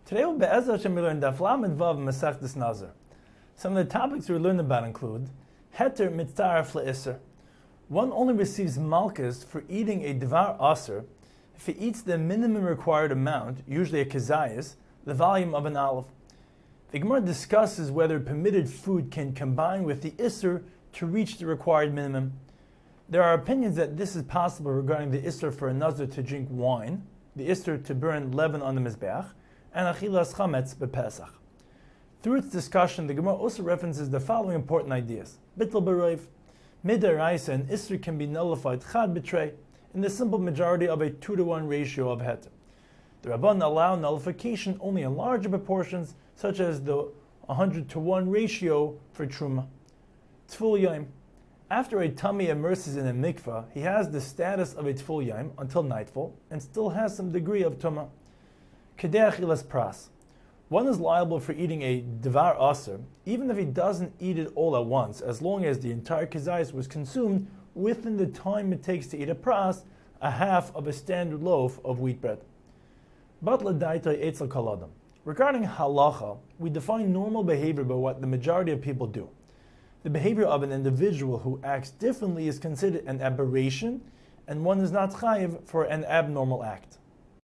Today we'll Be'ez Hashem learn Daf Lamed Vav Masechtas Nazir. Some of the topics we learn about include Heter Mitzaref LeIsser. One only receives malchus for eating a Dvar Aser if he eats the minimum required amount, usually a kezayis, the volume of an olive. The Gemara discusses whether permitted food can combine with the Isser to reach the required minimum. There are opinions that this is possible regarding the Isser for a Nazir to drink wine, the Isser to burn leaven on the Mizbeach, and Achilas Chametz bePesach. Through its discussion, the Gemara also references the following important ideas. Bittul B'Roiv, Midaraisa, an Isser can be nullified Chad B'Trei in the simple majority of a 2-to-1 ratio of Heter. The Rabban allow nullification only in larger proportions, such as the 100-to-1 ratio for Truma. Tful Yom. After a tummy immerses in a mikvah, he has the status of a Tful Yom until nightfall and still has some degree of Tumah. Kedei Achilas Pras. One is liable for eating a Dvar Aser, even if he doesn't eat it all at once, as long as the entire kezayis was consumed within the time it takes to eat a pras, a half of a standard loaf of wheat bread. Regarding halacha, we define normal behavior by what the majority of people do. The behavior of an individual who acts differently is considered an aberration, and one is not chayiv for an abnormal act.